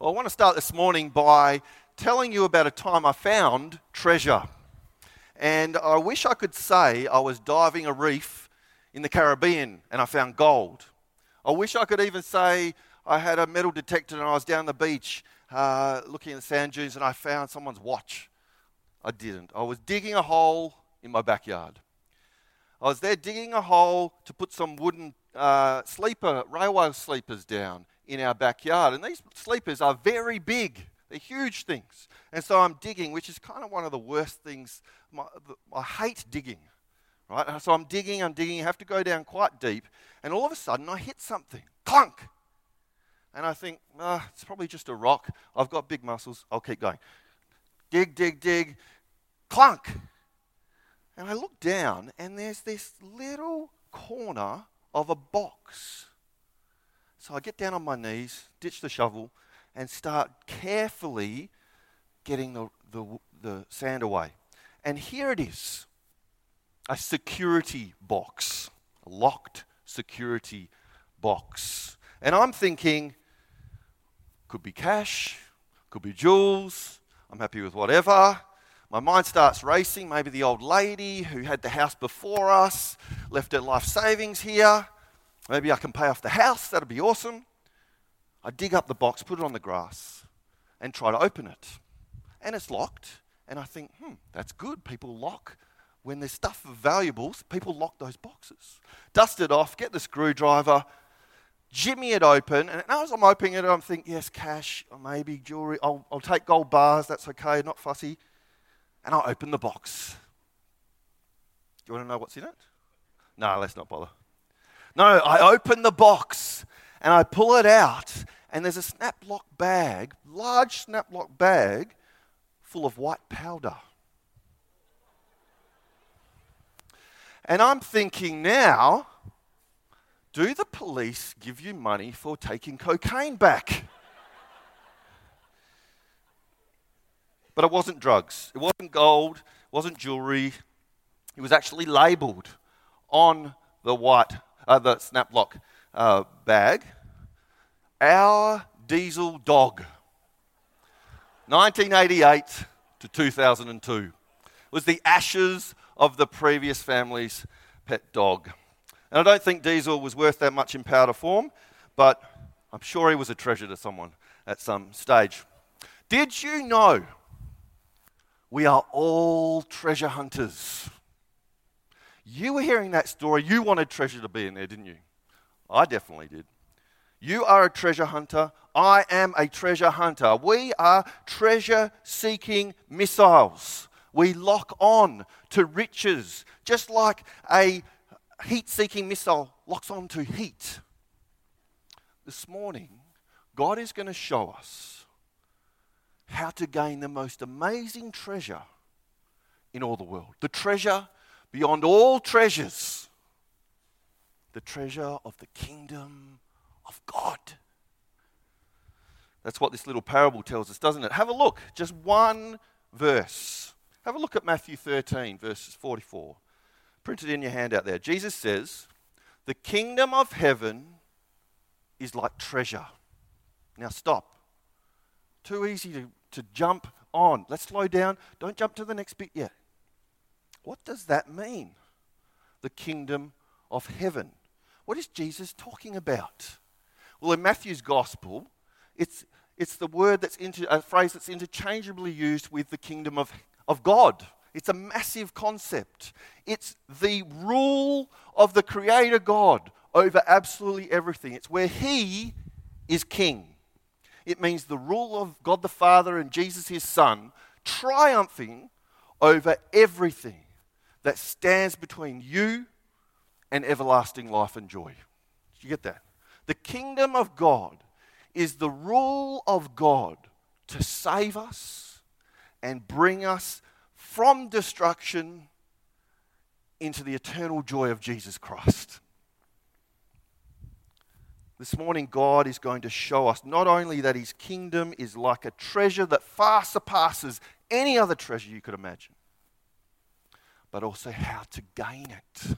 Well, I want to start this morning by telling you about a time I found treasure. And I wish I could say I was diving a reef in the Caribbean and I found gold. I wish I could even say I had a metal detector and I was down the beach looking at the sand dunes and I found someone's watch. I didn't. I was digging a hole in my backyard. I was there digging a hole to put some wooden railway sleepers down in our backyard. And these sleepers are very big. They're huge things. And so I'm digging, which is kind of one of the worst things. I hate digging, right? So I'm digging, you have to go down quite deep. And all of a sudden I hit something. Clunk! And I think, it's probably just a rock. I've got big muscles. I'll keep going. Dig, dig, dig. Clunk! And I look down and there's this little corner of a box. So I get down on my knees, ditch the shovel, and start carefully getting the sand away. And here it is, a security box, a locked security box. And I'm thinking, could be cash, could be jewels, I'm happy with whatever. My mind starts racing, maybe the old lady who had the house before us, left her life savings here. Maybe I can pay off the house, that'd be awesome. I dig up the box, put it on the grass, and try to open it. And it's locked, and I think, that's good. People lock, when there's stuff of valuables, people lock those boxes. Dust it off, get the screwdriver, jimmy it open, and as I'm opening it, I'm thinking, yes, cash, or maybe jewelry, I'll take gold bars, that's okay, not fussy. And I'll open the box. Do you want to know what's in it? No, let's not bother. No, I open the box and I pull it out and there's a Snap-Lock bag, large Snap-Lock bag full of white powder. And I'm thinking now, do the police give you money for taking cocaine back? But it wasn't drugs. It wasn't gold. It wasn't jewelry. It was actually labelled on the Snap-Lock bag, Our Diesel Dog, 1988 to 2002. It was the ashes of the previous family's pet dog. And I don't think Diesel was worth that much in powder form, but I'm sure he was a treasure to someone at some stage. Did you know we are all treasure hunters? You were hearing that story. You wanted treasure to be in there, didn't you? I definitely did. You are a treasure hunter. I am a treasure hunter. We are treasure-seeking missiles. We lock on to riches, just like a heat-seeking missile locks on to heat. This morning, God is going to show us how to gain the most amazing treasure in all the world. The treasure beyond all treasures. The treasure of the kingdom of God. That's what this little parable tells us, doesn't it? Have a look, just one verse. Have a look at Matthew 13, verses 44. Print it in your handout there. Jesus says, the kingdom of heaven is like treasure. Now stop. Too easy to jump on. Let's slow down. Don't jump to the next bit yet. What does that mean? The kingdom of heaven. What is Jesus talking about? Well, in Matthew's gospel, it's the word a phrase that's interchangeably used with the kingdom of God. It's a massive concept. It's the rule of the Creator God over absolutely everything. It's where He is king. It means the rule of God the Father and Jesus His Son triumphing over everything that stands between you and everlasting life and joy. Did you get that? The kingdom of God is the rule of God to save us and bring us from destruction into the eternal joy of Jesus Christ. This morning, God is going to show us not only that His kingdom is like a treasure that far surpasses any other treasure you could imagine, but also how to gain it.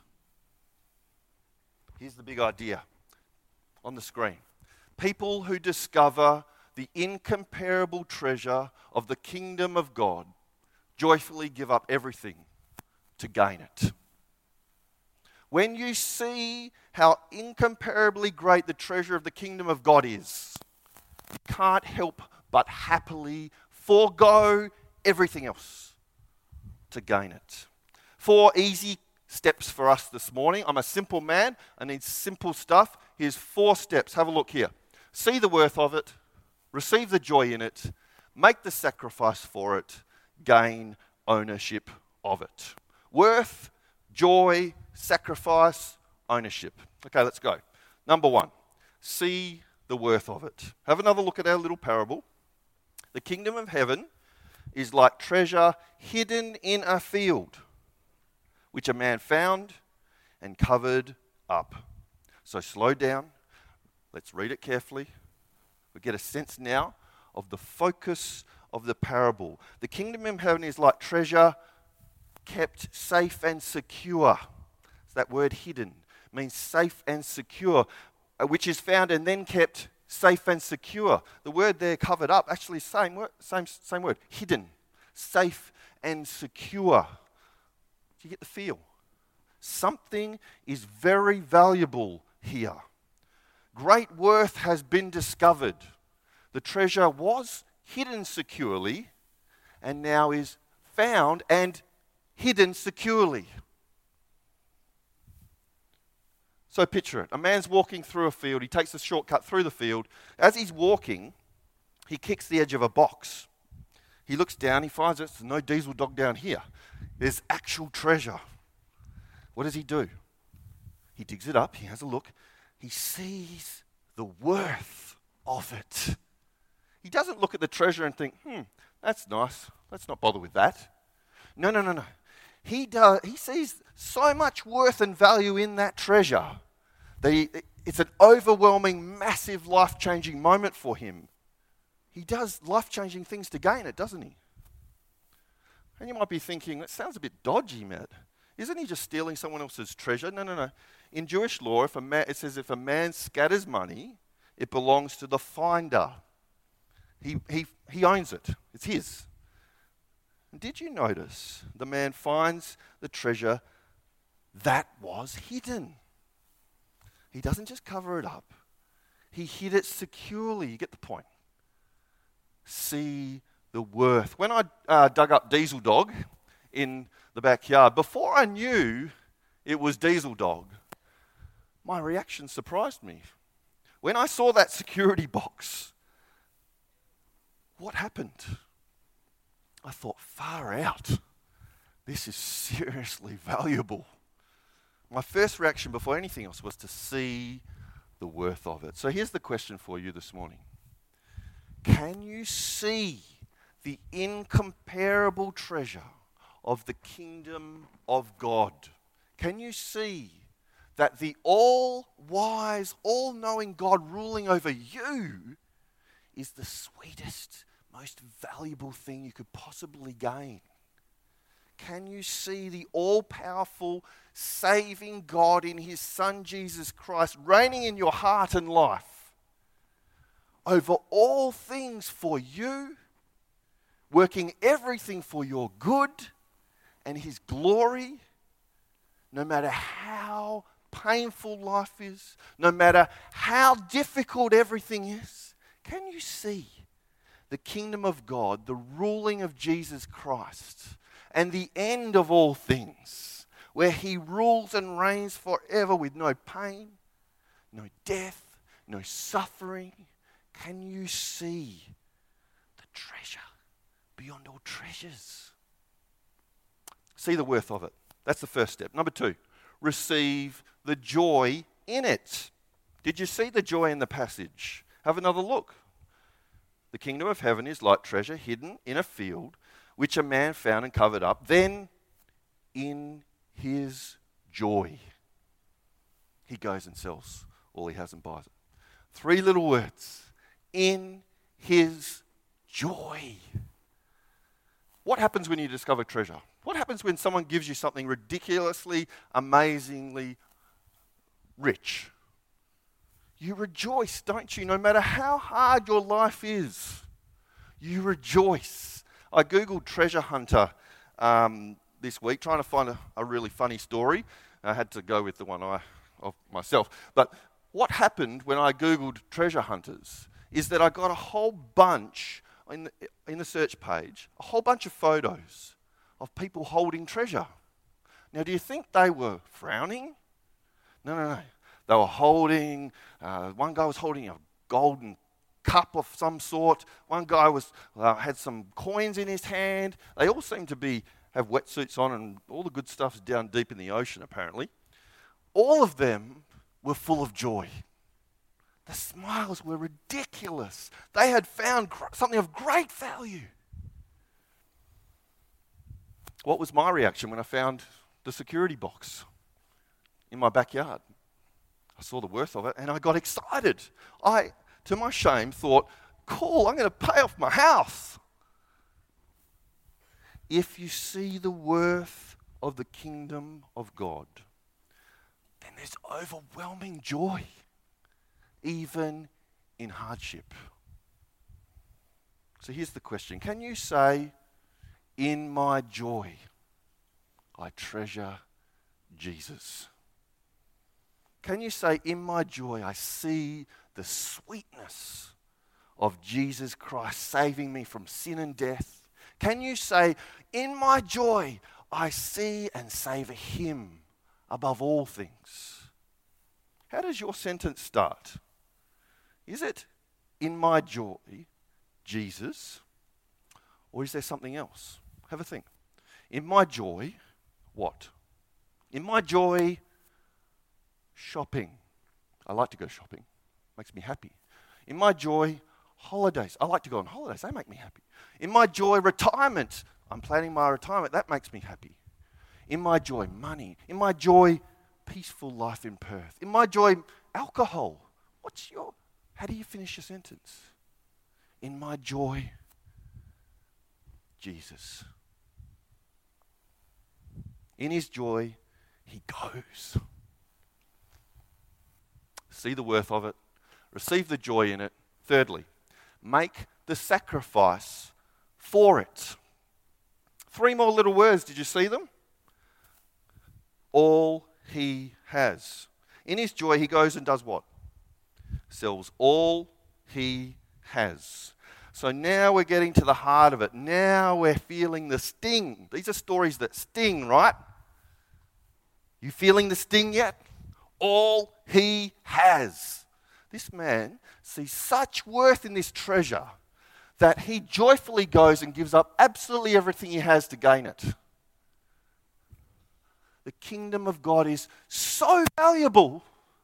Here's the big idea on the screen. People who discover the incomparable treasure of the kingdom of God, joyfully give up everything to gain it. When you see how incomparably great the treasure of the kingdom of God is, you can't help but happily forego everything else to gain it. 4 easy steps for us this morning. I'm a simple man. I need simple stuff. Here's 4 steps. Have a look here. See the worth of it. Receive the joy in it. Make the sacrifice for it. Gain ownership of it. Worth, joy, sacrifice, ownership. Okay, let's go. Number 1, see the worth of it. Have another look at our little parable. The kingdom of heaven is like treasure hidden in a field, which a man found and covered up. So slow down. Let's read it carefully. We get a sense now of the focus of the parable. The kingdom of heaven is like treasure kept safe and secure. It's that word hidden. It means safe and secure, which is found and then kept safe and secure. The word there, covered up, actually same word, hidden, safe and secure. Do you get the feel? Something is very valuable here. Great worth has been discovered. The treasure was hidden securely and now is found and hidden securely. So picture it. A man's walking through a field. He takes a shortcut through the field. As he's walking, he kicks the edge of a box. He looks down. He finds there's no diesel dog down here. There's actual treasure. What does he do? He digs it up. He has a look. He sees the worth of it. He doesn't look at the treasure and think, that's nice. Let's not bother with that. No. He sees so much worth and value in that treasure that it's an overwhelming, massive, life-changing moment for him. He does life-changing things to gain it, doesn't he? And you might be thinking, that sounds a bit dodgy, Matt. Isn't he just stealing someone else's treasure? No. In Jewish law, it says if a man scatters money, it belongs to the finder. He owns it. It's his. And did you notice the man finds the treasure that was hidden? He doesn't just cover it up. He hid it securely. You get the point. See the worth. When I dug up Diesel Dog in the backyard, before I knew it was Diesel Dog, my reaction surprised me. When I saw that security box, what happened? I thought, far out. This is seriously valuable. My first reaction before anything else was to see the worth of it. So here's the question for you this morning. Can you see the incomparable treasure of the kingdom of God? Can you see that the all-wise, all-knowing God ruling over you is the sweetest, most valuable thing you could possibly gain? Can you see the all-powerful, saving God in his Son Jesus Christ reigning in your heart and life over all things for you, working everything for your good and his glory, no matter how painful life is, no matter how difficult everything is? Can you see the kingdom of God, the ruling of Jesus Christ, and the end of all things, where he rules and reigns forever with no pain, no death, no suffering? Can you see the treasure beyond all treasures? See the worth of it. That's the first step. Number 2, receive the joy in it. Did you see the joy in the passage? Have another look. The kingdom of heaven is like treasure hidden in a field, which a man found and covered up. Then, in his joy, he goes and sells all he has and buys it. 3 little words. In his joy. What happens when you discover treasure? What happens when someone gives you something ridiculously, amazingly rich? You rejoice, don't you? No matter how hard your life is, you rejoice. I Googled treasure hunter this week, trying to find a really funny story. I had to go with the one of myself. But what happened when I Googled treasure hunters is that I got a whole bunch in the search page, a whole bunch of photos of people holding treasure. Now, do you think they were frowning? No. They were holding, one guy was holding a golden cup of some sort. One guy had some coins in his hand. They all seemed to have wetsuits on, and all the good stuff's down deep in the ocean, apparently. All of them were full of joy. The smiles were ridiculous. They had found something of great value. What was my reaction when I found the security box in my backyard? I saw the worth of it and I got excited. I, to my shame, thought, cool, I'm going to pay off my house. If you see the worth of the kingdom of God, then there's overwhelming joy, even in hardship. So here's the question. Can you say, in my joy, I treasure Jesus? Can you say, in my joy, I see the sweetness of Jesus Christ saving me from sin and death? Can you say, in my joy, I see and savor him above all things? How does your sentence start? Is it, in my joy, Jesus? Or is there something else? Have a think. In my joy, what? In my joy, shopping. I like to go shopping. Makes me happy. In my joy, holidays. I like to go on holidays. They make me happy. In my joy, retirement. I'm planning my retirement. That makes me happy. In my joy, money. In my joy, peaceful life in Perth. In my joy, alcohol. How do you finish your sentence? In my joy, Jesus. In his joy, he goes. See the worth of it. Receive the joy in it. Thirdly, make the sacrifice for it. 3 more little words. Did you see them? All he has. In his joy, he goes and does what? Sells all he has. So now we're getting to the heart of it. Now we're feeling the sting. These are stories that sting, right? You feeling the sting yet? All he has. This man sees such worth in this treasure that he joyfully goes and gives up absolutely everything he has to gain it. The kingdom of God is so valuable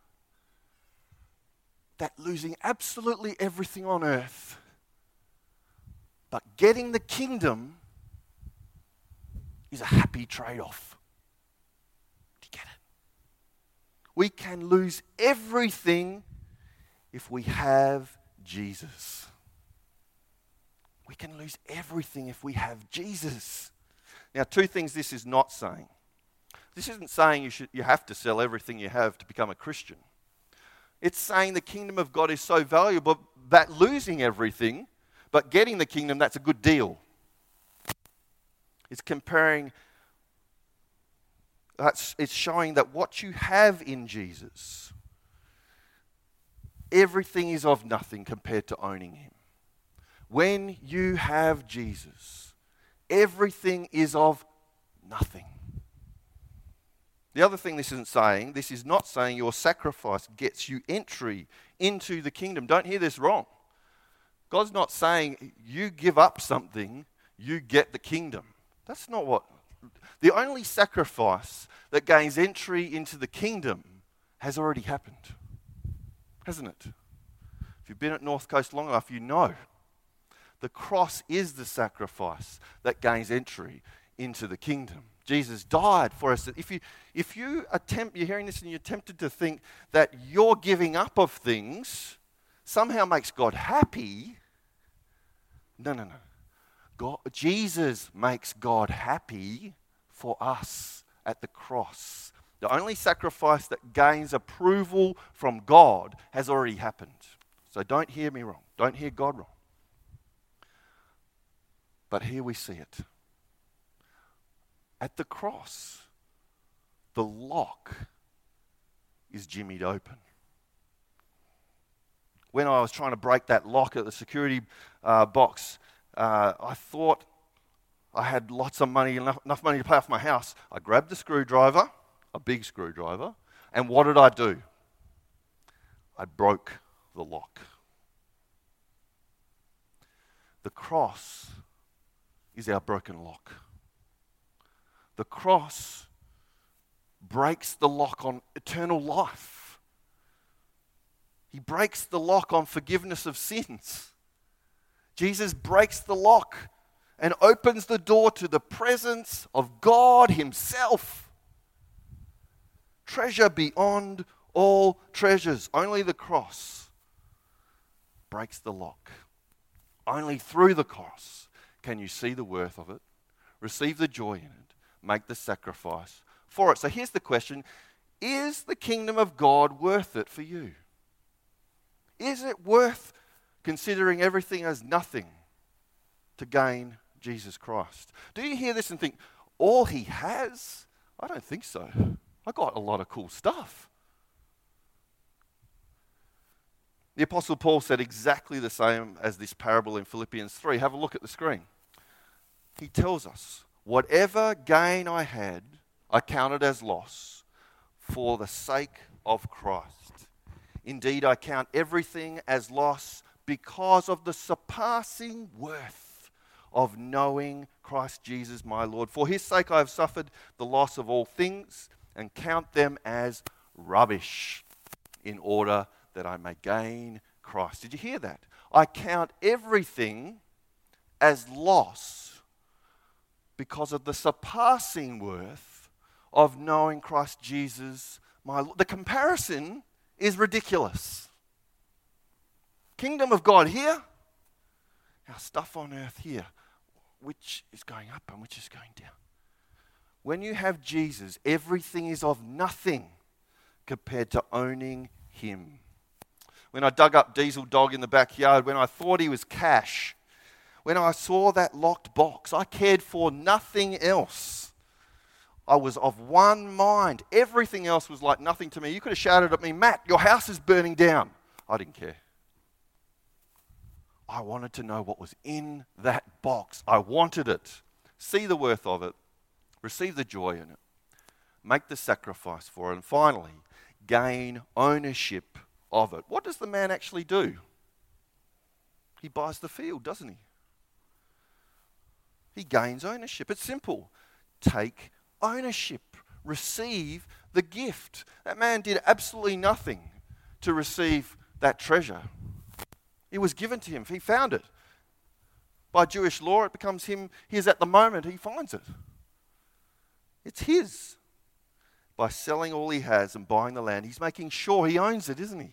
that losing absolutely everything on earth, but getting the kingdom, is a happy trade-off. Do you get it? We can lose everything if we have Jesus. We can lose everything if we have Jesus. Now, 2 things this is not saying. This isn't saying you have to sell everything you have to become a Christian. It's saying the kingdom of God is so valuable that losing everything, but getting the kingdom, that's a good deal. It's it's showing that what you have in Jesus, everything is of nothing compared to owning him. When you have Jesus, everything is of nothing. The other thing this is not saying your sacrifice gets you entry into the kingdom. Don't hear this wrong. God's not saying you give up something, you get the kingdom. That's not what. The only sacrifice that gains entry into the kingdom has already happened, hasn't it? If you've been at North Coast long enough, you know. The cross is the sacrifice that gains entry into the kingdom. Jesus died for us. If you're hearing this and you're tempted to think that your giving up of things somehow makes God happy, no. Jesus makes God happy for us at the cross. The only sacrifice that gains approval from God has already happened. So don't hear me wrong. Don't hear God wrong. But here we see it. At the cross, the lock is jimmied open. When I was trying to break that lock at the security box, I thought I had lots of money, enough money to pay off my house. I grabbed the screwdriver, a big screwdriver, and what did I do? I broke the lock. The cross is our broken lock. The cross breaks the lock on eternal life. He breaks the lock on forgiveness of sins. Jesus breaks the lock and opens the door to the presence of God Himself. Treasure beyond all treasures. Only the cross breaks the lock. Only through the cross can you see the worth of it, receive the joy in it, make the sacrifice for it. So here's the question: is the kingdom of God worth it for you? Is it worth considering everything as nothing to gain Jesus Christ? Do you hear this and think, all He has? I don't think so. I got a lot of cool stuff. The Apostle Paul said exactly the same as this parable in Philippians 3. Have a look at the screen. He tells us, whatever gain I had, I counted as loss for the sake of Christ. Indeed, I count everything as loss because of the surpassing worth of knowing Christ Jesus my Lord. For His sake I have suffered the loss of all things and count them as rubbish in order that I may gain Christ. Did you hear that? I count everything as loss because of the surpassing worth of knowing Christ Jesus my Lord. The comparison is ridiculous. Kingdom of God here, our stuff on earth here. Which is going up and which is going down? When you have Jesus, everything is of nothing compared to owning Him. When I dug up Diesel Dog in the backyard, when I thought he was cash, when I saw that locked box, I cared for nothing else. I was of one mind. Everything else was like nothing to me. You could have shouted at me, Matt, your house is burning down. I didn't care. I wanted to know what was in that box. I wanted it. See the worth of it. Receive the joy in it. Make the sacrifice for it. And finally, gain ownership of it. What does the man actually do? He buys the field, doesn't he? He gains ownership. It's simple. Take ownership. Receive the gift. That man did absolutely nothing to receive that treasure. It was given to him. He found it. By Jewish law, it becomes his at the moment he finds it. It's his. By selling all he has and buying the land, he's making sure he owns it, isn't he?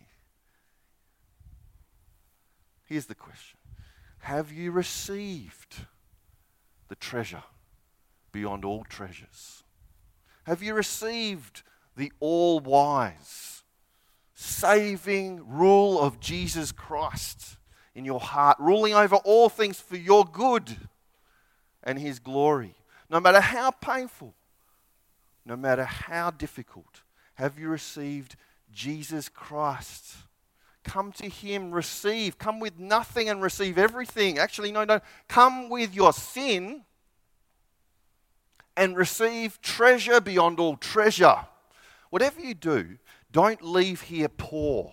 Here's the question. Have you received the treasure beyond all treasures? Have you received the all-wise, saving rule of Jesus Christ in your heart, ruling over all things for your good and His glory? No matter how painful, no matter how difficult, have you received Jesus Christ? Come to Him, receive. Come with nothing and receive everything. Actually, no. Come with your sin and receive treasure beyond all treasure. Whatever you do, don't leave here poor.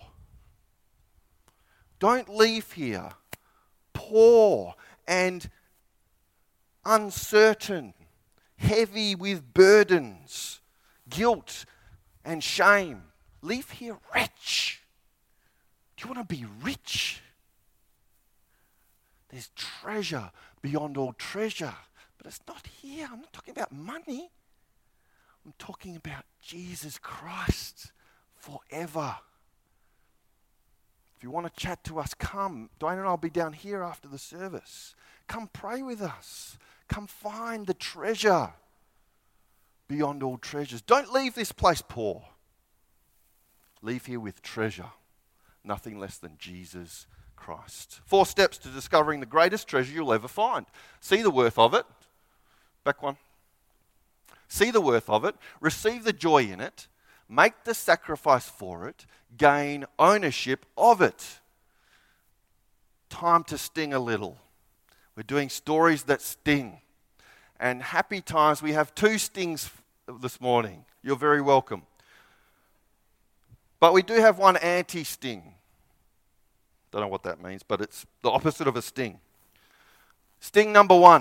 Don't leave here poor and uncertain, heavy with burdens, guilt and shame. Leave here rich. Do you want to be rich? There's treasure beyond all treasure. But it's not here. I'm not talking about money. I'm talking about Jesus Christ forever. If you want to chat to us, come. Dwayne and I will be down here after the service. Come pray with us. Come find the treasure beyond all treasures. Don't leave this place poor. Leave here with treasure, nothing less than Jesus Christ. 4 steps to discovering the greatest treasure you'll ever find. See the worth of it. Back one. See the worth of it. Receive the joy in it. Make the sacrifice for it. Gain ownership of it. Time to sting a little. We're doing stories that sting. And happy times, we have 2 stings this morning. You're very welcome. But we do have one anti-sting. Don't know what that means, but it's the opposite of a sting. Sting number 1.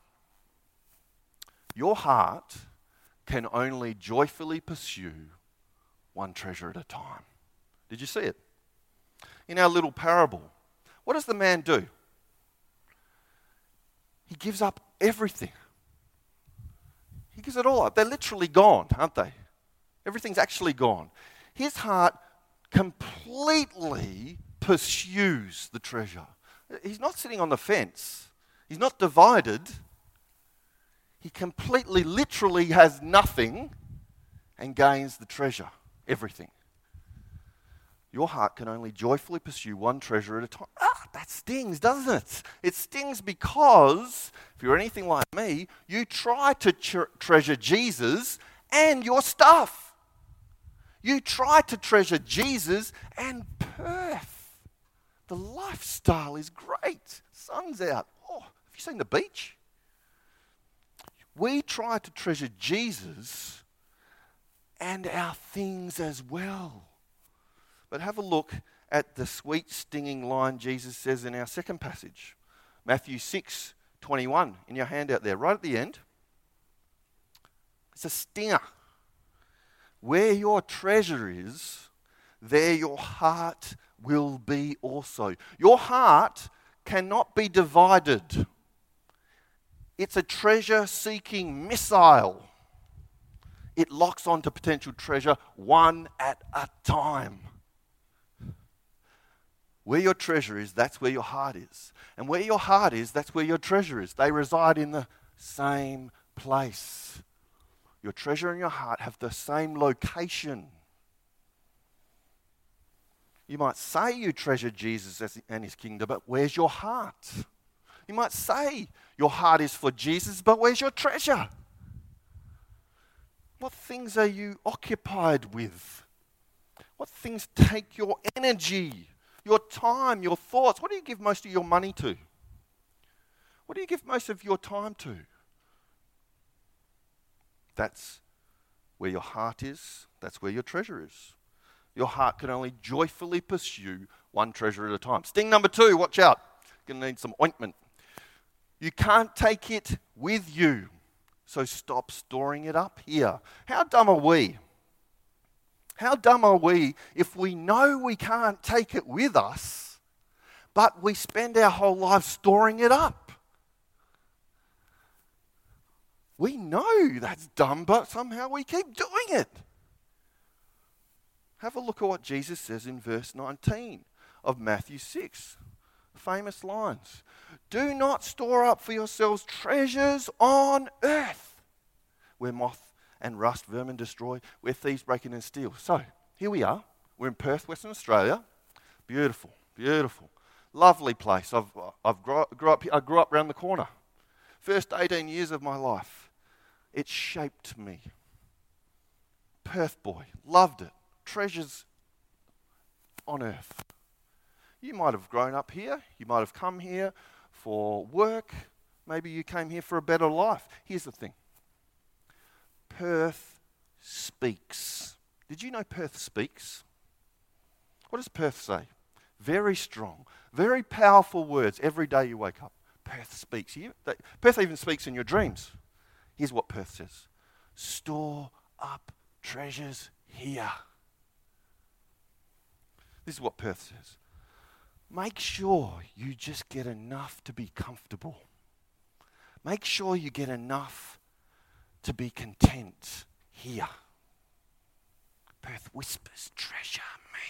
Your heart can only joyfully pursue one treasure at a time. Did you see it? In our little parable, what does the man do? He gives up everything. He gives it all up. They're literally gone, aren't they? Everything's actually gone. His heart completely pursues the treasure. He's not sitting on the fence. He's not divided. He completely, literally has nothing and gains the treasure, everything. Your heart can only joyfully pursue one treasure at a time. That stings, doesn't it? It stings because, if you're anything like me, you try to treasure Jesus and your stuff. You try to treasure Jesus and Perth. The lifestyle is great. Sun's out. Oh, have you seen the beach? We try to treasure Jesus and our things as well. But have a look at the sweet stinging line Jesus says in our second passage. Matthew 6:21 in your handout there, right at the end. It's a stinger. Where your treasure is, there your heart will be also. Your heart cannot be divided. It's a treasure-seeking missile. It locks onto potential treasure one at a time. Where your treasure is, that's where your heart is. And where your heart is, that's where your treasure is. They reside in the same place. Your treasure and your heart have the same location. You might say you treasure Jesus and his kingdom, but where's your heart? You might say your heart is for Jesus, but where's your treasure? What things are you occupied with? What things take your energy, your time, your thoughts? What do you give most of your money to? What do you give most of your time to? That's where your heart is. That's where your treasure is. Your heart can only joyfully pursue one treasure at a time. Sting number 2, watch out. You're going to need some ointment. You can't take it with you, so stop storing it up here. How dumb are we? How dumb are we if we know we can't take it with us, but we spend our whole life storing it up? We know that's dumb, but somehow we keep doing it. Have a look at what Jesus says in verse 19 of Matthew 6. Famous lines. Do not store up for yourselves treasures on earth, where moth and rust, vermin destroy, where thieves break in and steal. So, here we are. We're in Perth, Western Australia. Beautiful, beautiful. Lovely place. I grew up around the corner. First 18 years of my life. It shaped me. Perth boy, loved it. Treasures on earth. You might have grown up here. You might have come here for work. Maybe you came here for a better life. Here's the thing. Perth speaks. Did you know Perth speaks? What does Perth say? Very strong, very powerful words every day you wake up. Perth speaks. Perth even speaks in your dreams. Here's what Perth says. Store up treasures here. This is what Perth says. Make sure you just get enough to be comfortable. Make sure you get enough to be content here. Perth whispers, treasure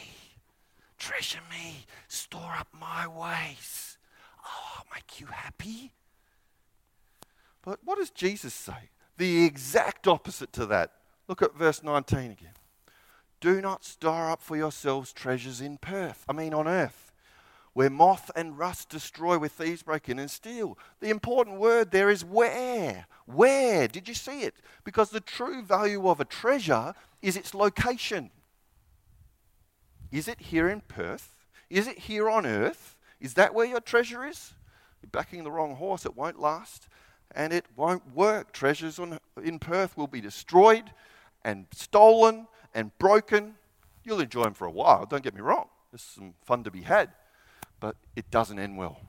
me, store up my ways. Oh, I'll make you happy. But what does Jesus say? The exact opposite to that. Look at verse 19 again. Do not store up for yourselves treasures on earth, where moth and rust destroy, where thieves break in and steal. The important word there is where. Where? Did you see it? Because the true value of a treasure is its location. Is it here in Perth? Is it here on earth? Is that where your treasure is? You're backing the wrong horse. It won't last and it won't work. Treasures in Perth will be destroyed and stolen and broken. You'll enjoy them for a while, don't get me wrong. There's some fun to be had, but it doesn't end well.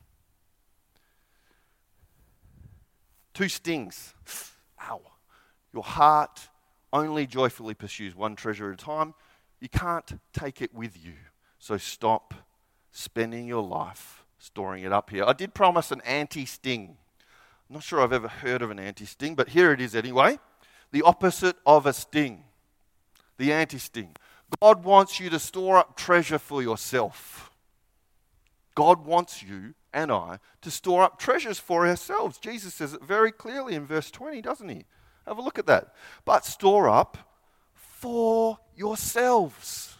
2 stings. Ow. Your heart only joyfully pursues one treasure at a time. You can't take it with you. So stop spending your life storing it up here. I did promise an anti-sting. I'm not sure I've ever heard of an anti-sting, but here it is anyway. The opposite of a sting. The anti-sting. God wants you to store up treasure for yourself. God wants you and I to store up treasures for ourselves. Jesus says it very clearly in verse 20, doesn't he? Have a look at that. But store up for yourselves.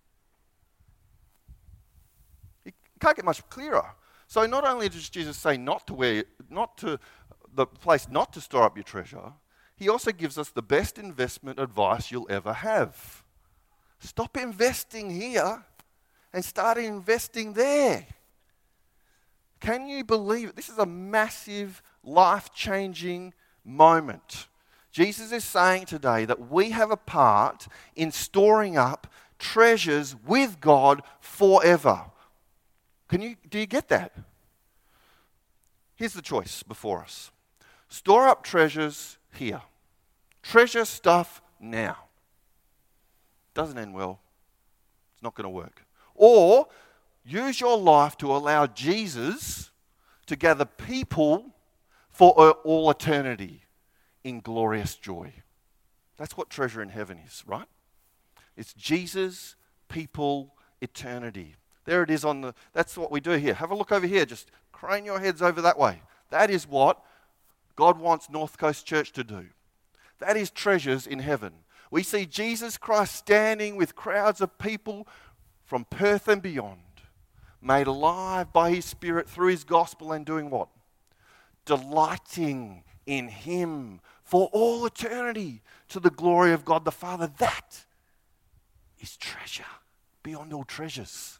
You can't get much clearer. So not only does Jesus say not to the place not to store up your treasure, he also gives us the best investment advice you'll ever have. Stop investing here and start investing there. Can you believe it? This is a massive, life-changing moment. Jesus is saying today that we have a part in storing up treasures with God forever. Do you get that? Here's the choice before us. Store up treasures here. Treasure stuff now. Doesn't end well. It's not going to work. Or use your life to allow Jesus to gather people for all eternity in glorious joy. That's what treasure in heaven is, right? It's Jesus, people, eternity. There it is that's what we do here. Have a look over here. Just crane your heads over that way. That is what God wants North Coast Church to do. That is treasures in heaven. We see Jesus Christ standing with crowds of people from Perth and beyond, made alive by his Spirit through his gospel and doing what? Delighting in him for all eternity to the glory of God the Father. That is treasure beyond all treasures.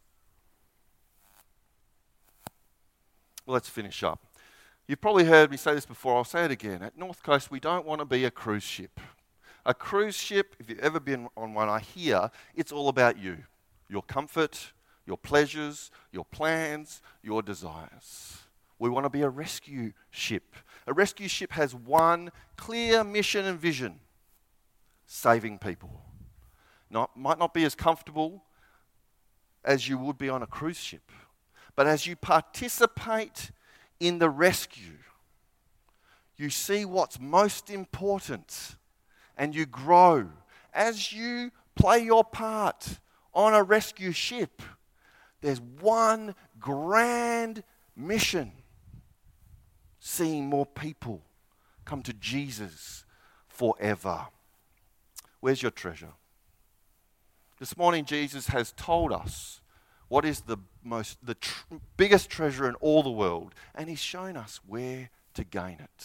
Well, let's finish up. You've probably heard me say this before. I'll say it again. At North Coast, we don't want to be a cruise ship. A cruise ship, if you've ever been on one, I hear it's all about you. Your comfort, your pleasures, your plans, your desires. We want to be a rescue ship. A rescue ship has one clear mission and vision: saving people. Might not be as comfortable as you would be on a cruise ship, but as you participate in the rescue, you see what's most important and you grow. As you play your part on a rescue ship, there's one grand mission: seeing more people come to Jesus forever. Where's your treasure? This morning, Jesus has told us what is the biggest treasure in all the world, and he's shown us where to gain it.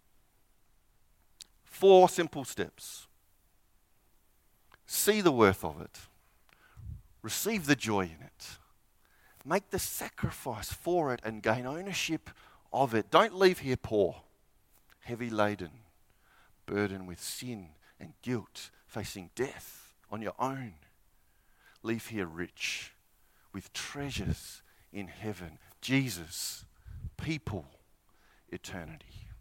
4 simple steps. See the worth of it. Receive the joy in it. Make the sacrifice for it and gain ownership of it. Don't leave here poor, heavy laden, burdened with sin and guilt, facing death on your own. Leave here rich, with treasures in heaven. Jesus, people, eternity.